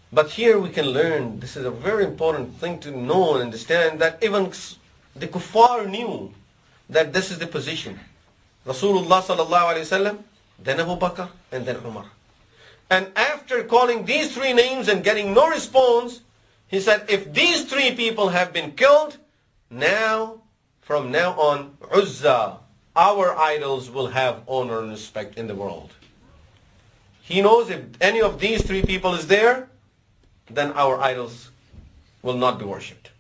But here we can learn, this is a very important thing to know and understand, that even the kuffar knew that this is the position. Rasulullah sallallahu alayhi wasallam, then Abu Bakr, and then Umar. And after calling these three names and getting no response, he said, if these three people have been killed, now, from now on, Uzza, our idols will have honor and respect in the world. He knows if any of these three people is there, then our idols will not be worshipped.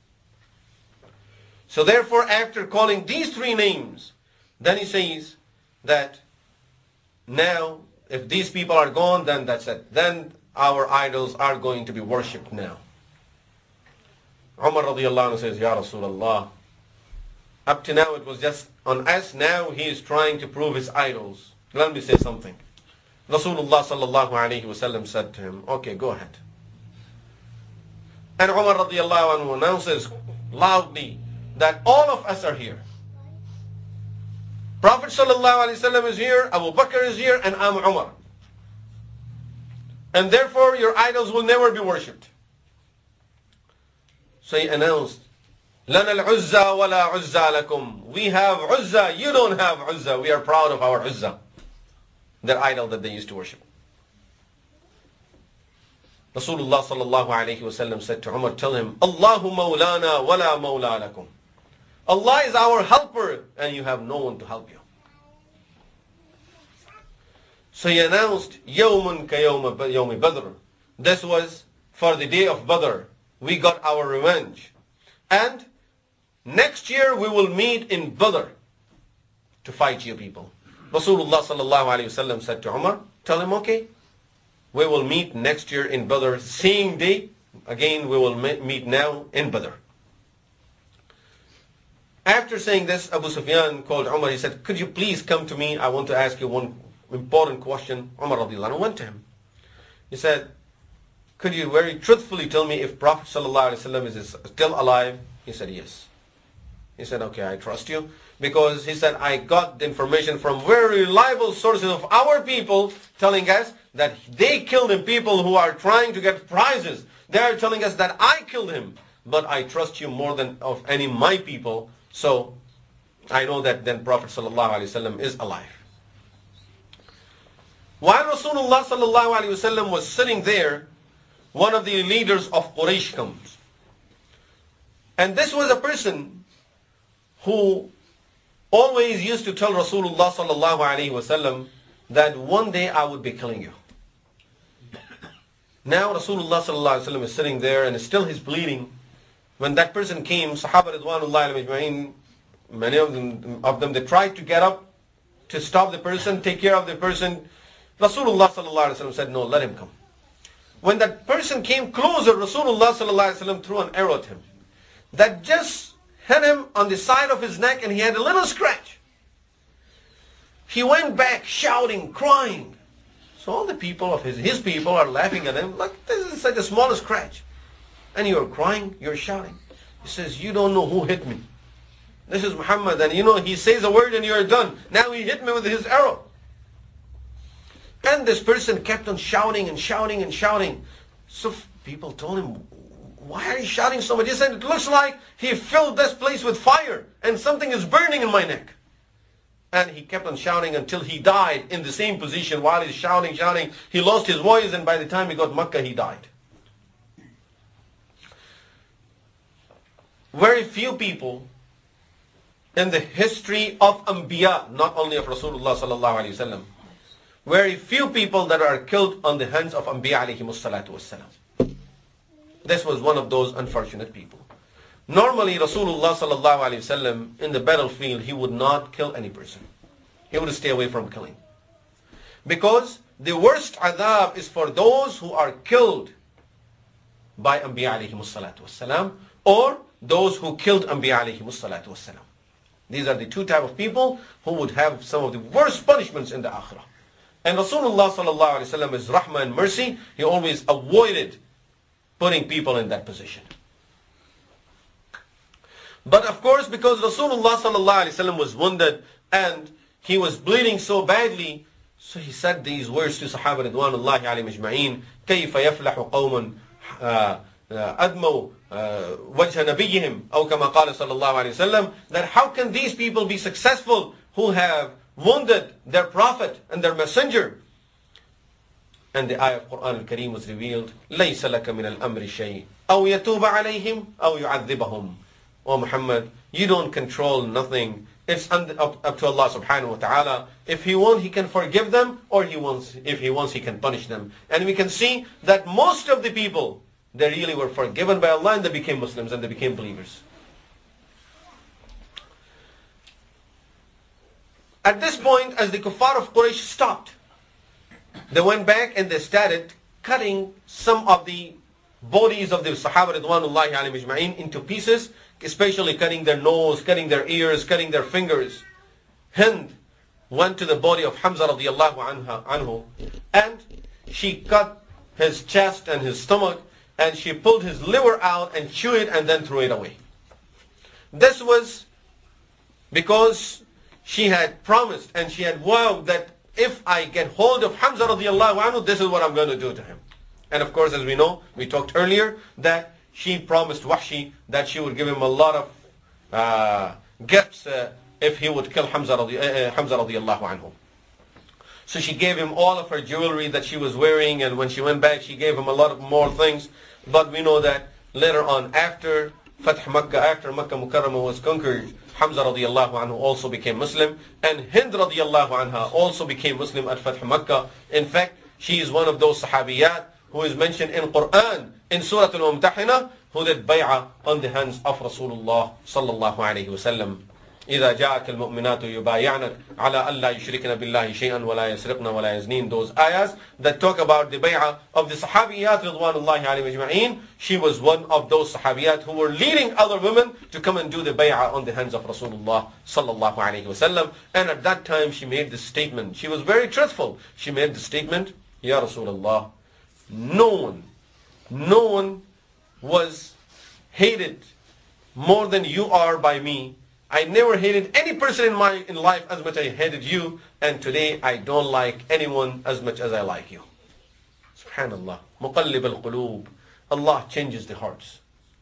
So therefore, after calling these three names, then he says that now, if these people are gone, then that's it. Then our idols are going to be worshipped now. Umar radiallahu anhu says, Ya Rasulullah, up to now it was just on us, now he is trying to prove his idols. Let me say something. Rasulullah sallallahu alayhi wasallam said to him, okay, go ahead. And Umar radiallahu anhu announces loudly that all of us are here. Prophet sallallahu alayhi wasallam is here, Abu Bakr is here, and I'm Umar. And therefore your idols will never be worshipped. So he announced, لَنَا الْعُزَّى وَلَا عُزَّى لَكُمْ. We have Uzza, you don't have Uzza. We are proud of our Uzza, their idol that they used to worship. Rasulullah sallallahu alayhi wasallam said to Umar, tell him, Allahu mawlana wa la mawla lakum. Allah is our helper and you have no one to help you. So he announced, Yawmun ka yawmi Badr. This was for the day of Badr. We got our revenge. And next year we will meet in Badr to fight you people. Rasulullah sallallahu alayhi wasallam said to Umar, tell him, okay, we will meet next year in Badr, same day. Again, we will meet now in Badr. After saying this, Abu Sufyan called Umar. He said, could you please come to me? I want to ask you one important question. Umar radiallahu anhu went to him. He said, could you very truthfully tell me if Prophet sallallahu alaihi wasallam is still alive? He said, yes. He said, okay, I trust you. Because he said, I got the information from very reliable sources of our people telling us that they killed him, people who are trying to get prizes. They are telling us that I killed him. But I trust you more than of any of my people. So I know that then Prophet sallallahu alaihi wasallam is alive. While Rasulullah sallallahu alaihi wasallam was sitting there, one of the leaders of Quraysh comes. And this was a person who always used to tell Rasulullah sallallahu alaihi wasallam that one day I would be killing you. Now Rasulullah sallallahu alaihi wasallam is sitting there and still he's bleeding. When that person came, Sahaba ridwanullahi alayhim, many of them, they tried to get up to stop the person, take care of the person. Rasulullah sallallahu alaihi wasallam said, no, let him come. When that person came closer, Rasulullah sallallahu alaihi wasallam threw an arrow at him that just hit him on the side of his neck and he had a little scratch. He went back shouting, crying. So all the people of his people are laughing at him like, this is such a small scratch. And you're crying, you're shouting. He says, you don't know who hit me. This is Muhammad, and you know, he says a word and you're done. Now he hit me with his arrow. And this person kept on shouting and shouting and shouting. So people told him, why are you shouting so much? He said, it looks like he filled this place with fire and something is burning in my neck. And he kept on shouting until he died in the same position while he's shouting. He lost his voice, and by the time he got Makkah, he died. Very few people in the history of Anbiya, not only of Rasulullah sallallahu alaihi wasallam, very few people that are killed on the hands of Anbiya alayhimus salatu wassalam. This was one of those unfortunate people. Normally Rasulullah sallallahu alaihi wasallam in the battlefield, he would not kill any person. He would stay away from killing. Because the worst adhab is for those who are killed by Anbiya alayhimus salatu wassalam, or those who killed Anbiya alayhimus salatu wassalam. These are the two types of people who would have some of the worst punishments in the akhirah. And Rasulullah sallallahu alaihi wasallam is rahmah and mercy. He always avoided putting people in that position. But of course, because Rasulullah sallallahu alaihi wasallam was wounded and he was bleeding so badly, So he said these words to Sahaba Ridwanullahi alayhim ajma'in, كيف يفلح قوم أدموا وجه نبيهم أو كما قال صلى الله عليه وسلم, that how can these people be successful who have wounded their prophet and their messenger? And the ayah of Quran al-Kareem was revealed, ليس لك من الأمر شيء أو يتوب عليهم أو يعذبهم. O Muhammad, you don't control nothing. It's up to Allah subhanahu wa ta'ala. If He wants, He can forgive them, or if He wants, He can punish them. And we can see that most of the people, they really were forgiven by Allah and they became Muslims and they became believers. At this point, as the kuffar of Quraysh stopped, they went back and they started cutting some of the bodies of the Sahaba Ridwanullahi alayhim ajma'in into pieces, especially cutting their nose, cutting their ears, cutting their fingers. Hind went to the body of Hamza radiallahu anhu and she cut his chest and his stomach, and she pulled his liver out and chewed it and then threw it away. This was because she had promised and she had vowed that if I get hold of Hamza radiallahu anhu, this is what I'm going to do to him. And of course, as we know, we talked earlier that she promised Wahshi that she would give him a lot of gifts if he would kill Hamza radiallahu anhu. So she gave him all of her jewelry that she was wearing, and when she went back, she gave him a lot of more things. But we know that later on, after Fath Makkah, after Makkah Mukarramah was conquered, Hamza radiallahu anhu also became Muslim, and Hind radiallahu anha also became Muslim at Fath Makkah. In fact, she is one of those Sahabiyat who is mentioned in Quran, in Surah Al-Mumtahina, who did bay'ah on the hands of Rasulullah sallallahu alayhi wa sallam. إذا جاءك المؤمنات يبايعنك على ألا يشركن بالله شيئا ولا يسرقن ولا يزنين. Those ayahs that talk about the bay'ah of the Sahabiyat Ridwanullahi alayhim ajma'in. She was one of those Sahabiyat who were leading other women to come and do the bay'ah on the hands of Rasulullah sallallahu alayhi wa sallam. And at that time she made this statement. She was very truthful. She made the statement, Ya Rasulullah, no one was hated more than you are by me. I never hated any person in life as much as I hated you, and today I don't like anyone as much as I like you. Subhanallah. Muqallib al-qulub. Allah changes the hearts.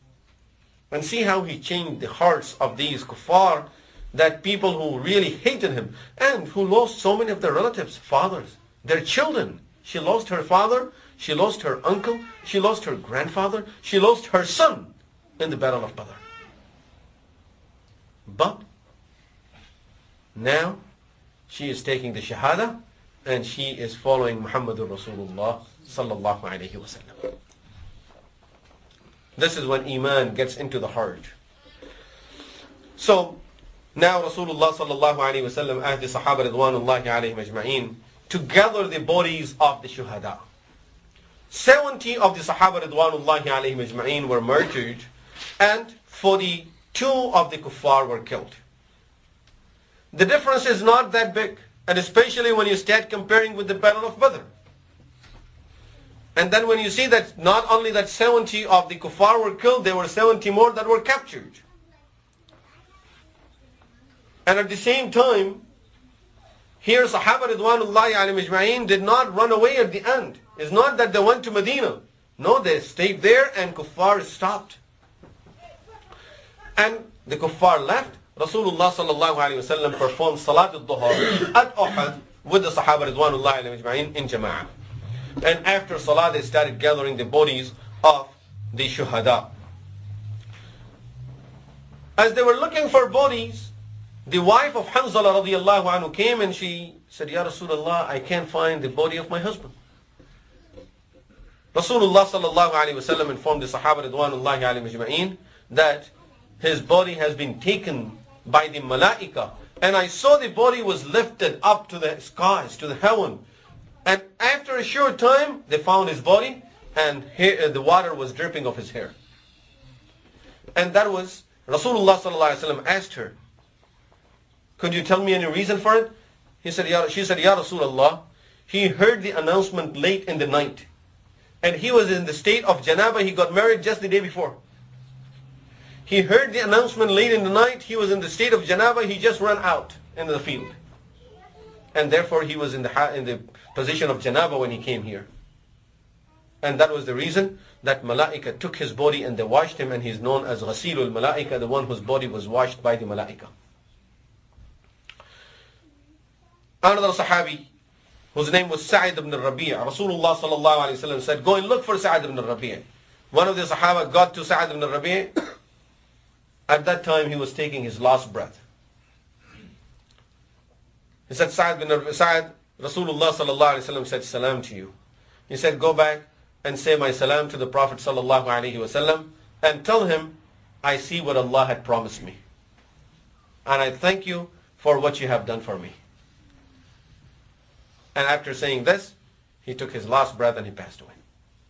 And see how He changed the hearts of these kuffar, that people who really hated Him and who lost so many of their relatives, fathers, their children. She lost her father, she lost her uncle, she lost her grandfather, she lost her son in the Battle of Badr. But now she is taking the Shahada and she is following Muhammadur Rasulullah sallallahu alayhi wa sallam. This is when Iman gets into the heart. So now Rasulullah sallallahu alayhi wa sallam asked the Sahaba Ridwanullahi alayhim ajma'in to gather the bodies of the Shuhada. 70 of the Sahaba Ridwanullahi alayhim ajma'in were martyred, and 42 of the kuffar were killed. The difference is not that big, and especially when you start comparing with the Battle of Badr. And then when you see that not only that 70 of the kuffar were killed, there were 70 more that were captured. And at the same time, here Sahaba Ridwanullahi alayhim ajma'in did not run away at the end. It's not that they went to Medina. No, they stayed there and kuffar stopped. And the kuffar left. Rasulullah sallallahu alayhi wa sallam performed Salat al-Duha at Uhud with the Sahaba Ridwanullahi alayhim ajma'in in Jama'ah. And after Salah they started gathering the bodies of the Shuhada. As they were looking for bodies, the wife of Hanzala radiallahu anhu came and she said, Ya Rasulullah, I can't find the body of my husband. Rasulullah sallallahu alayhi wa sallam informed the Sahaba Ridwanullahi alayhim ajma'in that his body has been taken by the Malaika, and I saw the body was lifted up to the skies, to the heaven. And after a short time, they found his body, and the water was dripping off his hair. And that was, Rasulullah sallallahu alayhi wa sallam asked her, could you tell me any reason for it? She said, Ya Rasulullah, he heard the announcement late in the night. And he was in the state of Janaba. He got married just the day before. He heard the announcement late in the night. He was in the state of Janaba. He just ran out into the field. and therefore he was in the position of janaba when he came here. And that was the reason that malaika took his body and they washed him, and he's known as Ghasilul Malaika, the one whose body was washed by the malaika. Another Sahabi, whose name was Sa'id ibn Rabi', Rasulullah sallallahu alayhi wa sallam said, go and look for Sa'id ibn Rabi'. One of the Sahaba got to Sa'id ibn Rabi'. At that time he was taking his last breath. He said, Sa'id, Rasulullah sallallahu alayhi wa sallam said, salam to you. He said, go back and say my salam to the Prophet sallallahu alayhi wa sallam and tell him, I see what Allah had promised me. And I thank you for what you have done for me. And after saying this, he took his last breath and he passed away.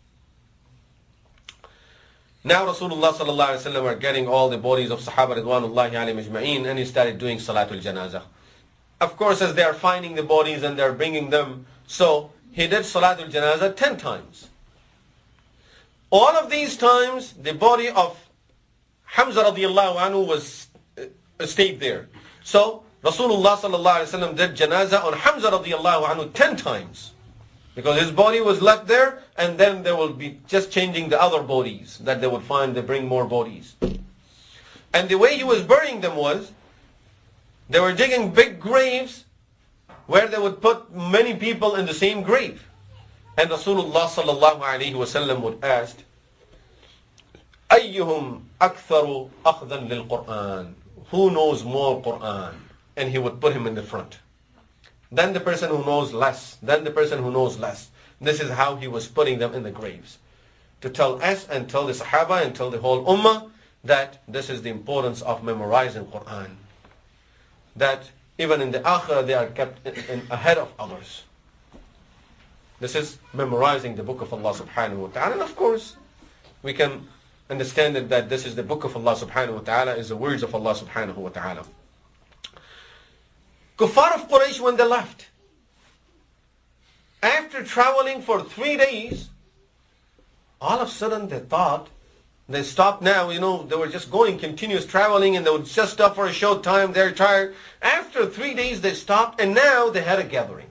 Now Rasulullah sallallahu alayhi wa sallam are getting all the bodies of Sahaba Ridwanullahi alayhim ajma'een, and he started doing Salatul Janazah. Of course, as they are finding the bodies and they are bringing them, so he did Salatul Janazah 10 times. All of these times, the body of Hamza radiallahu anhu was stayed there. So Rasulullah sallallahu alayhi wa sallam did Janazah on Hamza radiallahu anhu 10 times. Because his body was left there, and then they will be just changing the other bodies that they would find. They bring more bodies. And the way he was burying them was, they were digging big graves where they would put many people in the same grave. And Rasulullah sallallahu alayhi wa sallam would ask, أَيُّهُمْ أَكْثَرُ أَخْذًا لِلْقُرْآنِ, who knows more Qur'an? And he would put him in the front. Then the person who knows less. Then the person who knows less. This is how he was putting them in the graves. To tell us and tell the Sahaba and tell the whole Ummah that this is the importance of memorizing Qur'an. That even in the Akhirah they are kept ahead of others. This is memorizing the book of Allah subhanahu wa ta'ala. And of course, we can understand that this is the book of Allah subhanahu wa ta'ala, is the words of Allah subhanahu wa ta'ala. Kuffar of Quraysh, when they left, after traveling for 3 days, all of a sudden they thought, they stopped now, they were just going continuous traveling, and they would just stop for a short time, they're tired. After 3 days they stopped, and now they had a gathering.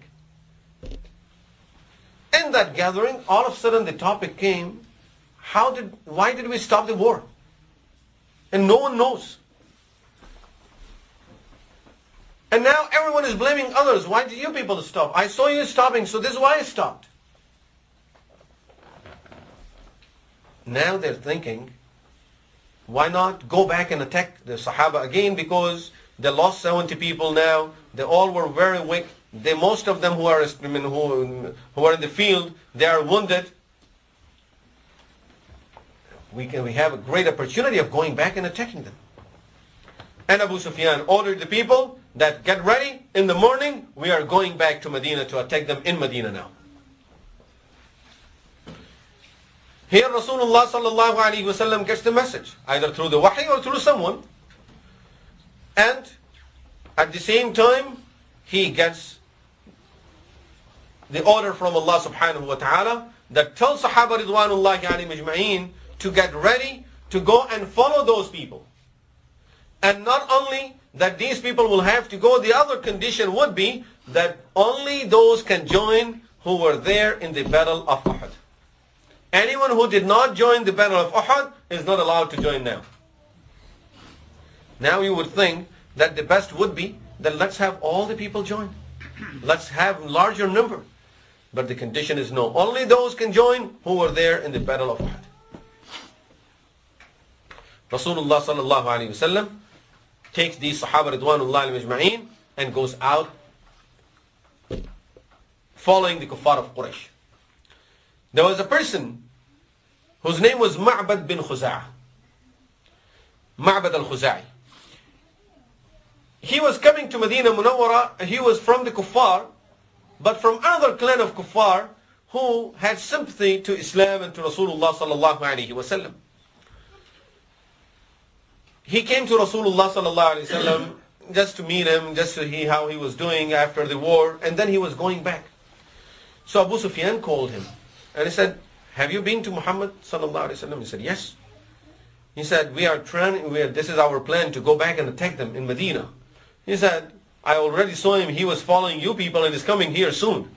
In that gathering, all of a sudden the topic came, why did we stop the war? And no one knows. And now everyone is blaming others. Why did you people stop? I saw you stopping, so this is why I stopped. Now they're thinking, why not go back and attack the Sahaba again? Because they lost 70 people now. They all were very weak. Most of them who are in the field, they are wounded. We have a great opportunity of going back and attacking them. And Abu Sufyan ordered the people that get ready in the morning, we are going back to Medina to attack them in Medina now. Here Rasulullah sallallahu alaihi wasallam gets the message, either through the wahi or through someone. And at the same time, he gets the order from Allah subhanahu wa ta'ala that tells Sahaba Ridwanullahi alayhim ajma'een to get ready to go and follow those people. And not only that these people will have to go, the other condition would be that only those can join who were there in the battle of Uhud. Anyone who did not join the battle of Uhud is not allowed to join now. Now you would think that the best would be that let's have all the people join. Let's have larger number. But the condition is no. Only those can join who were there in the battle of Uhud. Rasulullah sallallahu alayhi wa sallam takes these Sahaba Ridwanullahi ajma'een and goes out following the kuffar of Quraysh. There was a person whose name was Ma'bad bin Khuza'ah. Ma'bad al-Khuza'i. He was coming to Medina Munawwara. He was from the kuffar, but from another clan of kuffar who had sympathy to Islam and to Rasulullah sallallahu alayhi wa sallam. He came to Rasulullah sallallahu alayhi wa sallam just to meet him, just to see how he was doing after the war, and then he was going back. So Abu Sufyan called him and he said, have you been to Muhammad sallallahu alayhi wa sallam? He said, yes. He said, this is our plan to go back and attack them in Medina. He said, I already saw him, he was following you people and is coming here soon.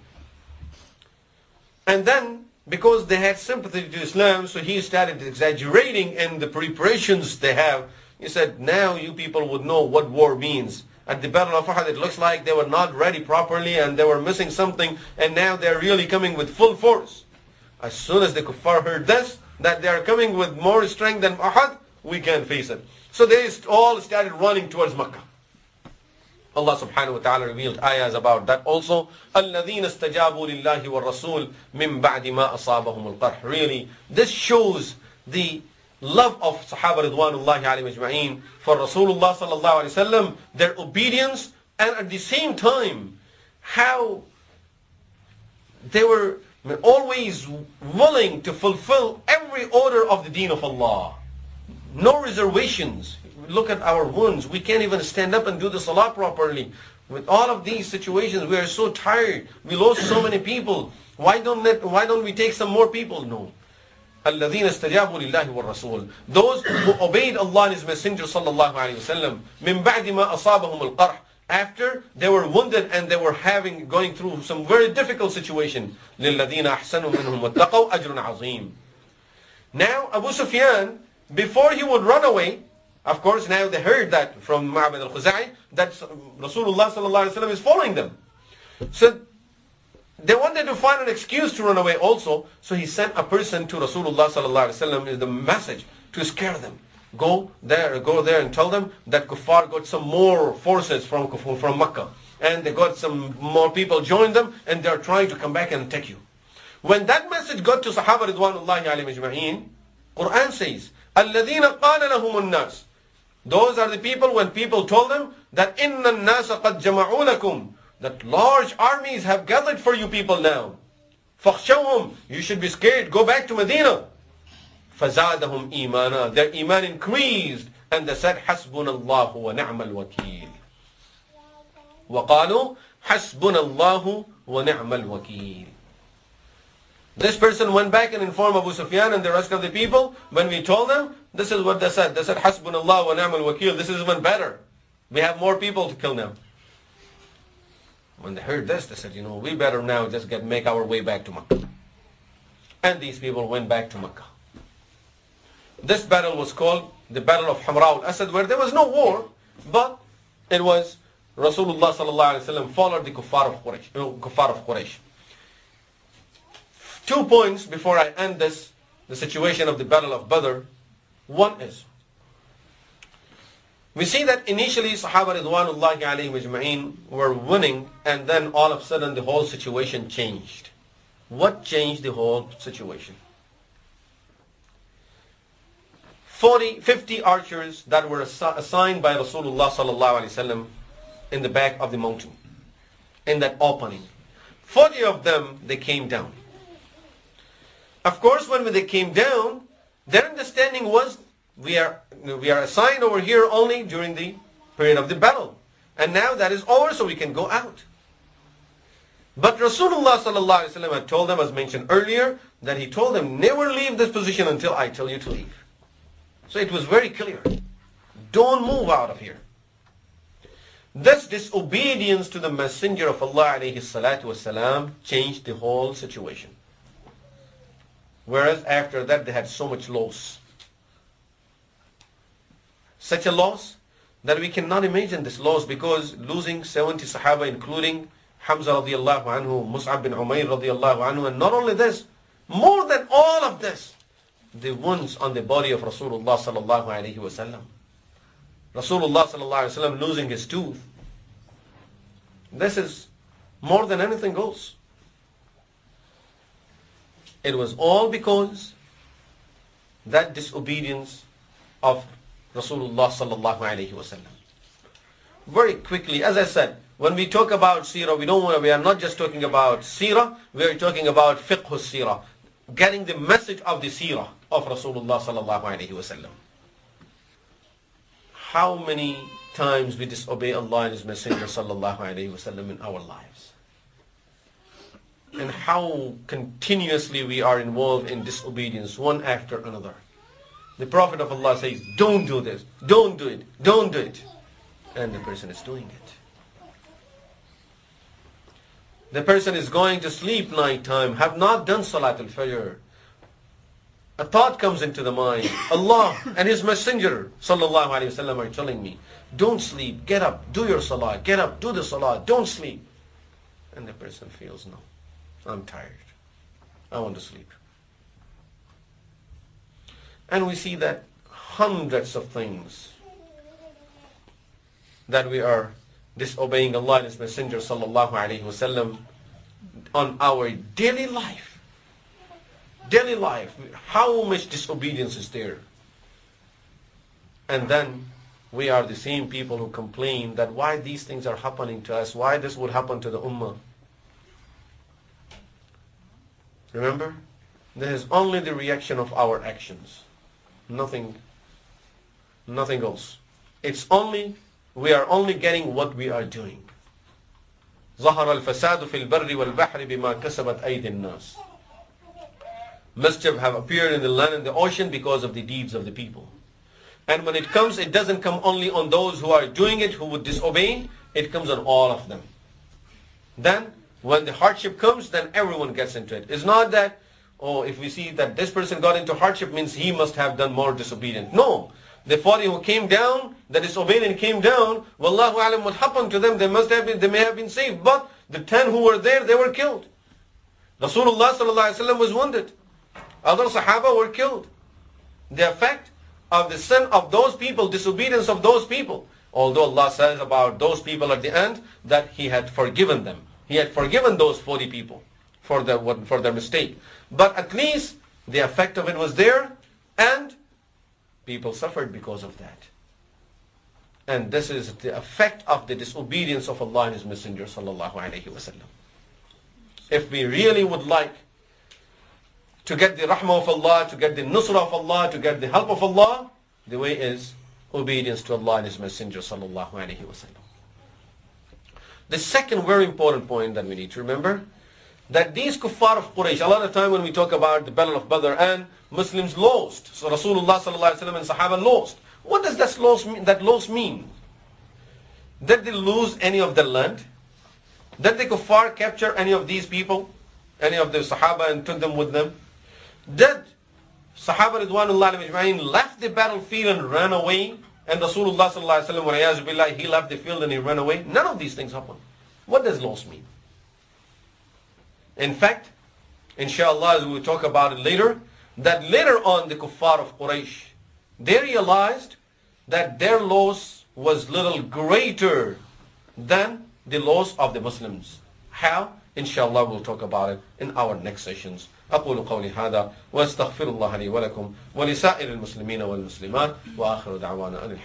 And then, because they had sympathy to Islam, so he started exaggerating in the preparations they have. He said, now you people would know what war means. At the Battle of Uhud, it looks like they were not ready properly and they were missing something, and now they're really coming with full force. As soon as the kuffar heard this, that they are coming with more strength than Uhud, we can't face it. So they all started running towards Makkah. Allah subhanahu wa ta'ala revealed ayahs about that also. الَّذِينَ اسْتَجَابُوا لِلَّهِ وَالرَّسُولِ مِنْ بَعْدِ مَا أَصَابَهُمُ الْقَرْحِ. Really, this shows the love of Sahaba Ridwanullahi alayhim ajma'een for Rasulullah sallallahu alayhi wasallam, their obedience, and at the same time, how they were always willing to fulfill every order of the deen of Allah. No reservations. Look at our wounds. We can't even stand up and do the salah properly. With all of these situations, we are so tired. We lost so many people. Why don't we take some more people? No. الَّذِينَ اسْتَجَابُوا لِلَّهِ وَالرَّسُولِ. Those who obeyed Allah and His Messenger sallallahu alayhi wa sallam, مِنْ بَعْدِ مَا أَصَابَهُمُ الْقَرْحِ. After they were wounded and they were going through some very difficult situation. لِلَّذِينَ أَحْسَنُوا مِنْهُمْ وَاتَّقَوْا أَجْرٌ عَظِيمٌ. Now Abu Sufyan, before he would run away, of course now they heard that from Ma'bad al-Khuza'i that Rasulullah sallallahu alayhi wa sallam is following them. So they wanted to find an excuse to run away also. So he sent a person to Rasulullah sallallahu alayhi wa sallam with the message to scare them. Go there and tell them that Kuffar got some more forces from Makkah. And they got some more people join them and they're trying to come back and attack you. When that message got to Sahaba Ridwanullahi alayhim ajma'een, Quran says, الَّذِينَ قَالَ لَهُمُ النَّاسِ. Those are the people when people told them that إِنَّ النَّاسَ قَدْ جَمَعُوا لَكُمْ, that large armies have gathered for you people now. فَخْشَوْهُمْ, you should be scared, go back to Medina. فَزَادَهُمْ إِيمَانًا, their iman increased, and they said, حَسْبُنَا اللَّهُ وَنِعْمَ الْوَكِيلِ. وَقَالُوا حَسْبُنَا اللَّهُ وَنِعْمَ الْوَكِيلِ. This person went back and informed Abu Sufyan and the rest of the people. When we told them, this is what they said. They said, Hasbunallah wa ni'mal wakil. This is even better. We have more people to kill now. When they heard this, they said, we better now just make our way back to Makkah. And these people went back to Makkah. This battle was called the Battle of Hamra al-Asad, where there was no war, but it was Rasulullah sallallahu alaihi wasallam followed the kuffar of Quraysh. 2 points before I end the situation of the Battle of Badr. One is, we see that initially Sahaba Ridwanullahi alayhim ajma'een were winning, and then all of a sudden the whole situation changed. What changed the whole situation? 50 archers that were assigned by Rasulullah sallallahu alaihi wasallam in the back of the mountain, in that opening. 40 of them, they came down. Of course, when they came down, their understanding was, we are assigned over here only during the period of the battle. And now that is over, so we can go out. But Rasulullah sallallahu alaihi wasallam had told them, as mentioned earlier, that he told them, never leave this position until I tell you to leave. So it was very clear. Don't move out of here. This disobedience to the Messenger of Allah alayhi salatu wasalam changed the whole situation. Whereas after that they had so much loss. Such a loss that we cannot imagine this loss, because losing 70 Sahaba, including Hamza radiallahu anhu, Mus'ab bin Umayr radiallahu anhu, and not only this, more than all of this, the wounds on the body of Rasulullah sallallahu alayhi wasallam. Rasulullah sallallahu alayhi wasallam losing his tooth. This is more than anything else. It was all because that disobedience of Rasulullah sallallahu alayhi wasallam. Very quickly, as I said, when we talk about seerah, we are not just talking about seerah, we are talking about fiqh seerah, getting the message of the seerah of Rasulullah sallallahu alayhi wasallam. How many times we disobey Allah and His Messenger sallallahu alayhi wasallam in our lives? And how continuously we are involved in disobedience, one after another. The Prophet of Allah says, don't do this, don't do it, don't do it. And the person is doing it. The person is going to sleep night time, have not done Salat al-Fajr. A thought comes into the mind. Allah and His Messenger sallallahu alaihi wasallam are telling me, don't sleep, get up, do your Salah, get up, do the Salah, don't sleep. And the person feels, no, I'm tired, I want to sleep. And we see that hundreds of things that we are disobeying Allah and His Messenger sallallahu alaihi wasallam on our daily life. Daily life, how much disobedience is there? And then we are the same people who complain that why these things are happening to us, why this would happen to the ummah. Remember, there is only the reaction of our actions. Nothing else. It's only, we are only getting what we are doing. ظهر الفساد في البر والبحر بما كسبت أيدي الناس. Mischief have appeared in the land and the ocean because of the deeds of the people. And when it comes, it doesn't come only on those who are doing it, who would disobey. It comes on all of them. Then, when the hardship comes, then everyone gets into it. It's not that, oh, if we see that this person got into hardship, means he must have done more disobedience. No. The 40 who came down, the disobedient came down, wallahu alam, what happened to them, they may have been saved. But the 10 who were there, they were killed. Rasulullah sallallahu alaihi wasallam was wounded. Other Sahaba were killed. The effect of the sin of those people, disobedience of those people. Although Allah says about those people at the end that He had forgiven them. He had forgiven those 40 people for their mistake. But at least the effect of it was there, and people suffered because of that. And this is the effect of the disobedience of Allah and His Messenger sallallahu alaihi wasallam. If we really would like to get the rahmah of Allah, to get the nusrah of Allah, to get the help of Allah, the way is obedience to Allah and His Messenger sallallahu alaihi wasallam. The second very important point that we need to remember, that these kuffar of Quraysh, a lot of time when we talk about the Battle of Badr and Muslims lost, so Rasulullah sallallahu alaihi wasallam and Sahaba lost. What does that loss mean? Did they lose any of the land? Did the kuffar capture any of these people, any of the Sahaba, and took them with them? Did Sahaba Ridwanullah Ajma'in left the battlefield and ran away? And Rasulullah sallallahu alaihi wasallam, he left the field and he ran away? None of these things happened. What does loss mean? In fact, inshallah, as we will talk about it later, that later on the kuffar of Quraysh, they realized that their loss was little greater than the loss of the Muslims. How? Inshallah, we'll talk about it in our next sessions. أقول قولي هذا وأستغفر الله لي ولكم ولسائر المسلمين والمسلمات وآخر دعوانا أن